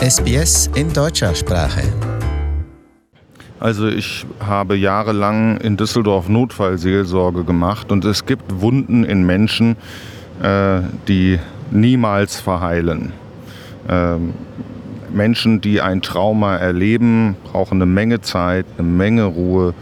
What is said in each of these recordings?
SBS in deutscher Sprache. Also ich habe jahrelang in Düsseldorf Notfallseelsorge gemacht und es gibt Wunden in Menschen, die niemals verheilen. Menschen, die ein Trauma erleben, brauchen eine Menge Zeit, eine Menge Ruhe,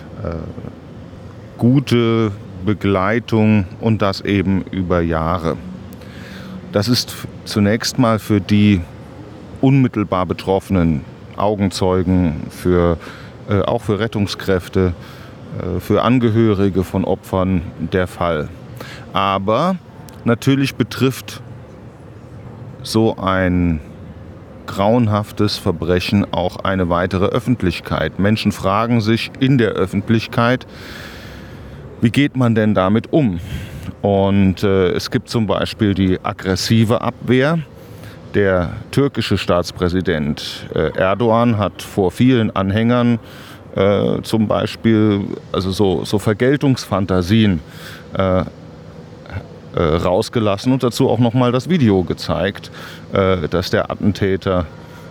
gute Begleitung und das eben über Jahre. Das ist zunächst mal für die unmittelbar Betroffenen, Augenzeugen, auch für Rettungskräfte, für Angehörige von Opfern der Fall. Aber natürlich betrifft so ein grauenhaftes Verbrechen auch eine weitere Öffentlichkeit. Menschen fragen sich in der Öffentlichkeit, wie geht man denn damit um? Und es gibt zum Beispiel die aggressive Abwehr. Der türkische Staatspräsident Erdogan hat vor vielen Anhängern zum Beispiel so Vergeltungsfantasien rausgelassen und dazu auch nochmal das Video gezeigt, das der Attentäter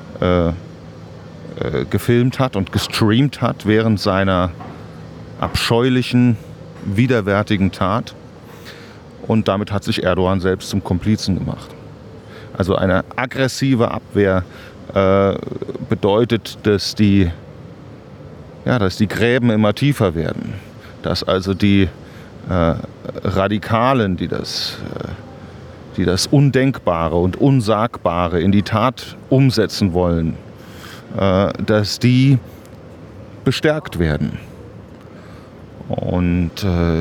gefilmt hat und gestreamt hat während seiner abscheulichen, widerwärtigen Tat. Und damit hat sich Erdogan selbst zum Komplizen gemacht. Also eine aggressive Abwehr bedeutet, dass die Gräben immer tiefer werden. Dass also die Radikalen, die das Undenkbare und Unsagbare in die Tat umsetzen wollen, dass die bestärkt werden. Und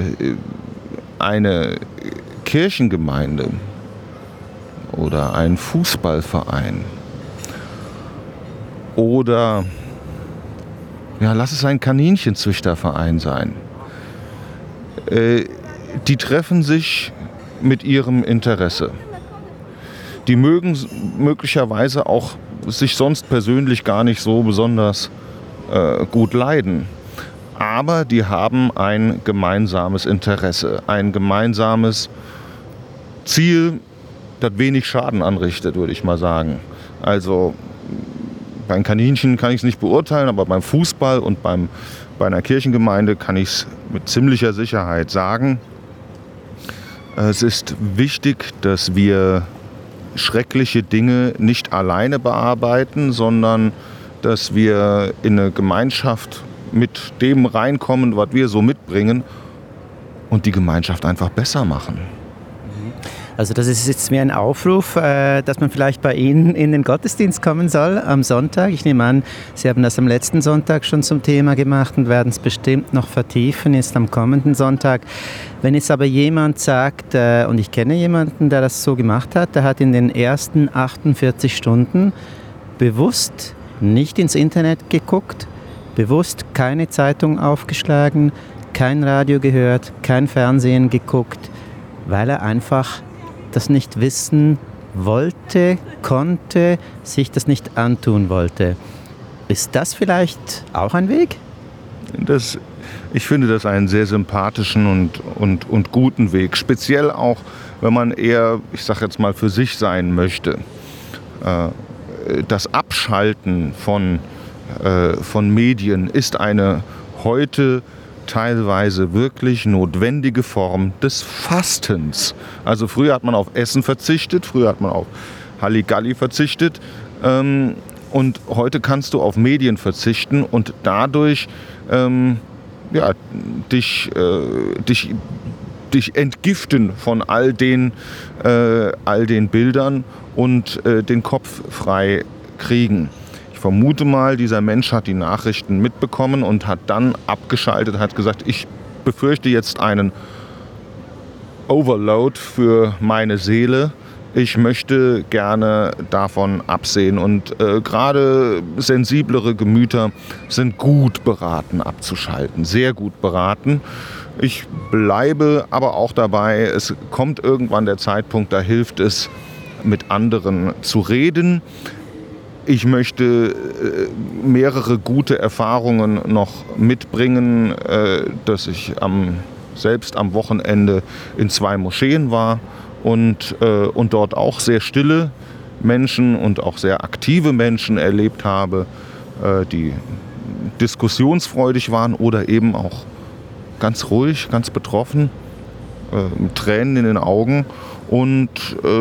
eine Kirchengemeinde oder ein Fußballverein oder lass es ein Kaninchenzüchterverein sein. Die treffen sich mit ihrem Interesse. Die mögen möglicherweise auch sich sonst persönlich gar nicht so besonders gut leiden. Aber die haben ein gemeinsames Interesse, ein gemeinsames Ziel, das wenig Schaden anrichtet, würde ich mal sagen. Also beim Kaninchen kann ich es nicht beurteilen, aber beim Fußball und bei einer Kirchengemeinde kann ich es mit ziemlicher Sicherheit sagen. Es ist wichtig, dass wir schreckliche Dinge nicht alleine bearbeiten, sondern dass wir in eine Gemeinschaft mit dem reinkommen, was wir so mitbringen und die Gemeinschaft einfach besser machen. Also das ist jetzt mehr ein Aufruf, dass man vielleicht bei Ihnen in den Gottesdienst kommen soll am Sonntag. Ich nehme an, Sie haben das am letzten Sonntag schon zum Thema gemacht und werden es bestimmt noch vertiefen, jetzt am kommenden Sonntag. Wenn jetzt aber jemand sagt, und ich kenne jemanden, der das so gemacht hat, der hat in den ersten 48 Stunden bewusst nicht ins Internet geguckt, bewusst keine Zeitung aufgeschlagen, kein Radio gehört, kein Fernsehen geguckt, weil er einfach das nicht wissen wollte, konnte, sich das nicht antun wollte. Ist das vielleicht auch ein Weg? Ich finde das einen sehr sympathischen und guten Weg. Speziell auch, wenn man eher, ich sage jetzt mal, für sich sein möchte. Das Abschalten von Medien ist eine heute teilweise wirklich notwendige Form des Fastens. Also früher hat man auf Essen verzichtet, früher hat man auf Halligalli verzichtet und heute kannst du auf Medien verzichten und dadurch dich entgiften von all den Bildern und den Kopf frei kriegen. Ich vermute mal, dieser Mensch hat die Nachrichten mitbekommen und hat dann abgeschaltet, hat gesagt, ich befürchte jetzt einen Overload für meine Seele. Ich möchte gerne davon absehen und gerade sensiblere Gemüter sind gut beraten abzuschalten, sehr gut beraten. Ich bleibe aber auch dabei, es kommt irgendwann der Zeitpunkt, da hilft es, mit anderen zu reden. Ich möchte mehrere gute Erfahrungen noch mitbringen, dass ich selbst am Wochenende in 2 Moscheen war und dort auch sehr stille Menschen und auch sehr aktive Menschen erlebt habe, die diskussionsfreudig waren oder eben auch ganz ruhig, ganz betroffen, mit Tränen in den Augen und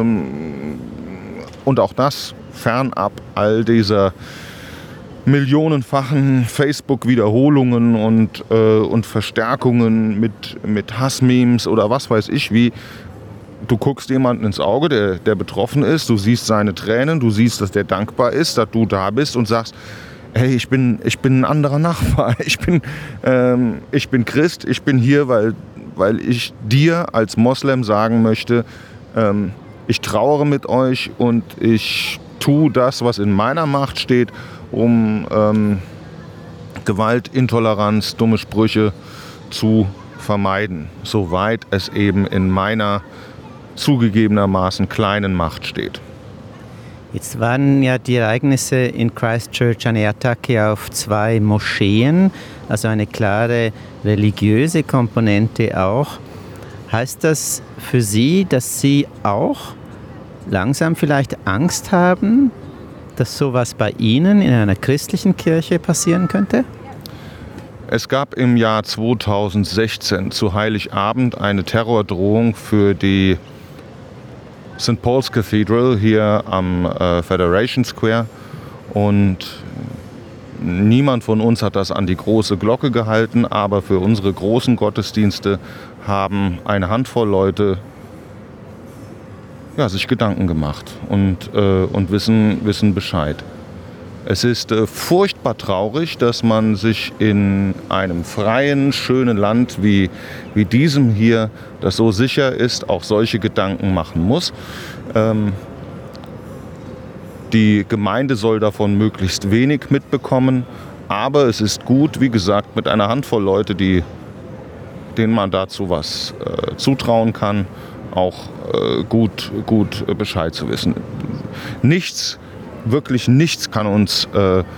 auch das fernab all dieser millionenfachen Facebook-Wiederholungen und Verstärkungen mit Hassmemes oder was weiß ich wie. Du guckst jemanden ins Auge, der betroffen ist, du siehst seine Tränen, du siehst, dass der dankbar ist, dass du da bist und sagst, hey, ich bin ein anderer Nachbar, ich bin Christ, ich bin hier, weil ich dir als Moslem sagen möchte, ich trauere mit euch und ich tue das, was in meiner Macht steht, um Gewalt, Intoleranz, dumme Sprüche zu vermeiden, soweit es eben in meiner zugegebenermaßen kleinen Macht steht. Jetzt waren ja die Ereignisse in Christchurch eine Attacke auf 2 Moscheen, also eine klare religiöse Komponente auch. Heißt das für Sie, dass Sie auch langsam vielleicht Angst haben, dass sowas bei Ihnen in einer christlichen Kirche passieren könnte? Es gab im Jahr 2016 zu Heiligabend eine Terrordrohung für die St. Paul's Cathedral hier am Federation Square und niemand von uns hat das an die große Glocke gehalten, aber für unsere großen Gottesdienste haben eine Handvoll Leute sich Gedanken gemacht und wissen Bescheid. Es ist furchtbar traurig, dass man sich in einem freien, schönen Land wie diesem hier, das so sicher ist, auch solche Gedanken machen muss. Die Gemeinde soll davon möglichst wenig mitbekommen, aber es ist gut, wie gesagt, mit einer Handvoll Leute, denen man dazu was zutrauen kann, auch gut Bescheid zu wissen. Wirklich nichts kann uns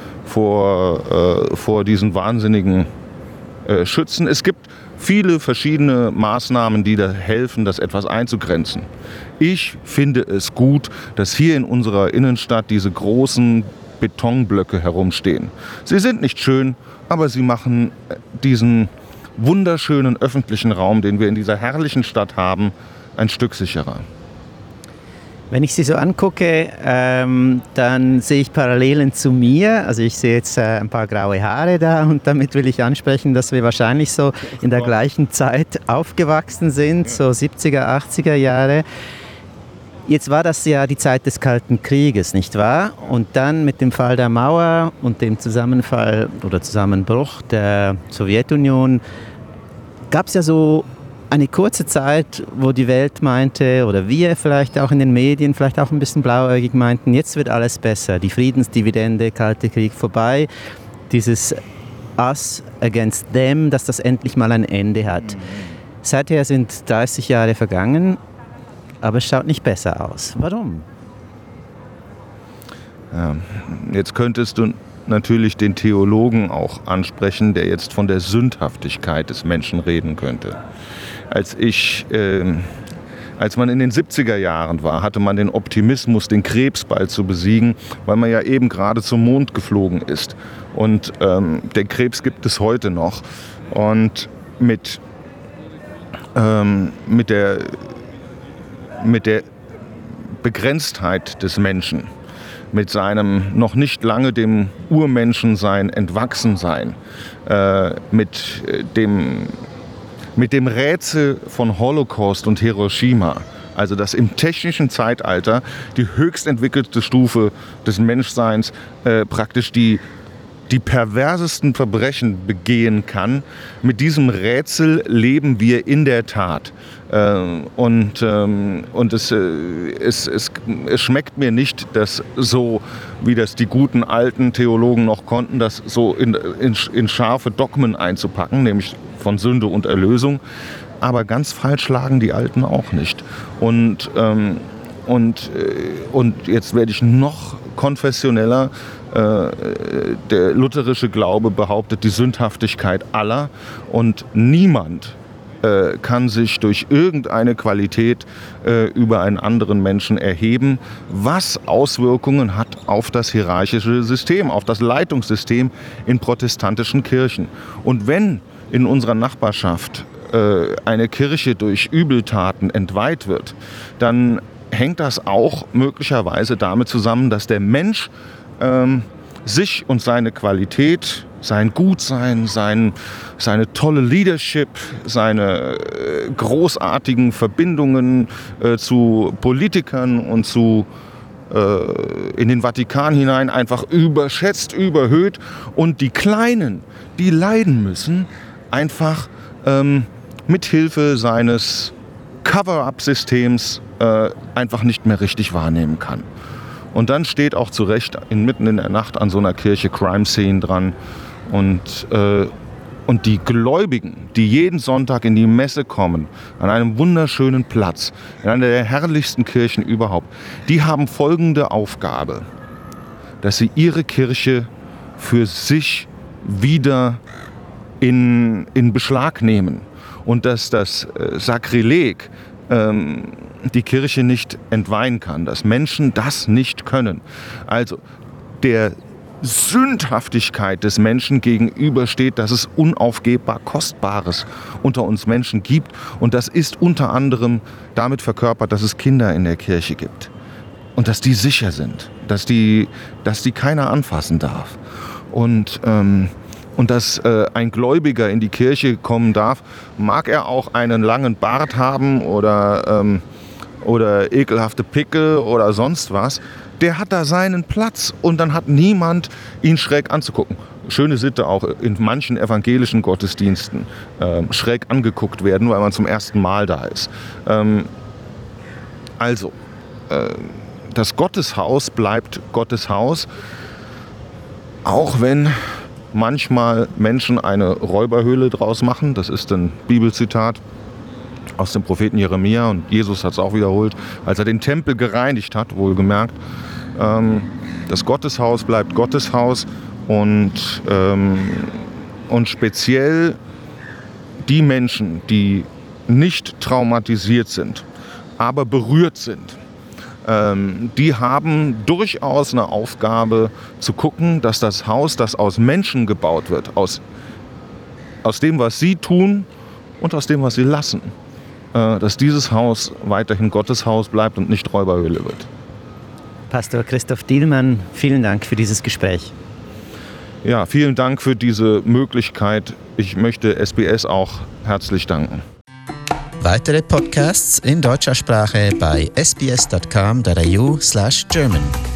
vor diesen Wahnsinnigen schützen. Es gibt viele verschiedene Maßnahmen, die da helfen, das etwas einzugrenzen. Ich finde es gut, dass hier in unserer Innenstadt diese großen Betonblöcke herumstehen. Sie sind nicht schön, aber sie machen diesen wunderschönen öffentlichen Raum, den wir in dieser herrlichen Stadt haben, ein Stück sicherer. Wenn ich Sie so angucke, dann sehe ich Parallelen zu mir. Also ich sehe jetzt ein paar graue Haare da und damit will ich ansprechen, dass wir wahrscheinlich so in der gleichen Zeit aufgewachsen sind, so 70er, 80er Jahre. Jetzt war das ja die Zeit des Kalten Krieges, nicht wahr? Und dann mit dem Fall der Mauer und dem Zusammenfall oder Zusammenbruch der Sowjetunion gab es ja so eine kurze Zeit, wo die Welt meinte, oder wir vielleicht auch in den Medien, vielleicht auch ein bisschen blauäugig meinten, jetzt wird alles besser, die Friedensdividende, Kalte Krieg vorbei, dieses Us against them, dass das endlich mal ein Ende hat. Seither sind 30 Jahre vergangen, aber es schaut nicht besser aus. Warum? Ja, jetzt könntest du natürlich den Theologen auch ansprechen, der jetzt von der Sündhaftigkeit des Menschen reden könnte. Als man in den 70er Jahren war, hatte man den Optimismus, den Krebs bald zu besiegen, weil man ja eben gerade zum Mond geflogen ist. Und den Krebs gibt es heute noch. Und mit der Begrenztheit des Menschen, mit seinem noch nicht lange dem Urmenschensein entwachsen sein, mit dem Rätsel von Holocaust und Hiroshima, also dass im technischen Zeitalter die höchst entwickelte Stufe des Menschseins praktisch die perversesten Verbrechen begehen kann. Mit diesem Rätsel leben wir in der Tat. Und es schmeckt mir nicht, dass so, wie das die guten alten Theologen noch konnten, das so in scharfe Dogmen einzupacken, nämlich von Sünde und Erlösung. Aber ganz falsch lagen die Alten auch nicht. Und jetzt werde ich noch konfessioneller. Der lutherische Glaube behauptet die Sündhaftigkeit aller und niemand kann sich durch irgendeine Qualität über einen anderen Menschen erheben, was Auswirkungen hat auf das hierarchische System, auf das Leitungssystem in protestantischen Kirchen. Und wenn in unserer Nachbarschaft eine Kirche durch Übeltaten entweiht wird, dann hängt das auch möglicherweise damit zusammen, dass der Mensch sich und seine Qualität, sein Gutsein, seine tolle Leadership, seine großartigen Verbindungen zu Politikern und in den Vatikan hinein einfach überschätzt, überhöht, und die Kleinen, die leiden müssen, einfach mithilfe seines Cover-up-Systems einfach nicht mehr richtig wahrnehmen kann. Und dann steht auch zu Recht mitten in der Nacht an so einer Kirche Crime Scene dran. Und die Gläubigen, die jeden Sonntag in die Messe kommen, an einem wunderschönen Platz, in einer der herrlichsten Kirchen überhaupt, die haben folgende Aufgabe: dass sie ihre Kirche für sich wieder in Beschlag nehmen und dass das Sakrileg die Kirche nicht entweihen kann, dass Menschen das nicht können. Also der Sündhaftigkeit des Menschen gegenübersteht, dass es unaufgebbar Kostbares unter uns Menschen gibt, und das ist unter anderem damit verkörpert, dass es Kinder in der Kirche gibt und dass die sicher sind, dass die keiner anfassen darf, und dass ein Gläubiger in die Kirche kommen darf, mag er auch einen langen Bart haben oder ekelhafte Pickel oder sonst was. Der hat da seinen Platz, und dann hat niemand ihn schräg anzugucken. Schöne Sitte auch in manchen evangelischen Gottesdiensten schräg angeguckt werden, weil man zum ersten Mal da ist. Das Gotteshaus bleibt Gottes Haus, auch wenn manchmal Menschen eine Räuberhöhle draus machen. Das ist ein Bibelzitat aus dem Propheten Jeremia, und Jesus hat es auch wiederholt, als er den Tempel gereinigt hat, wohlgemerkt. Das Gotteshaus bleibt Gotteshaus, und speziell die Menschen, die nicht traumatisiert sind, aber berührt sind, die haben durchaus eine Aufgabe zu gucken, dass das Haus, das aus Menschen gebaut wird, aus dem, was sie tun und aus dem, was sie lassen, dass dieses Haus weiterhin Gottes Haus bleibt und nicht Räuberhöhle wird. Pastor Christoph Dielmann, vielen Dank für dieses Gespräch. Ja, vielen Dank für diese Möglichkeit. Ich möchte SBS auch herzlich danken. Weitere Podcasts in deutscher Sprache bei sbs.com.au/German.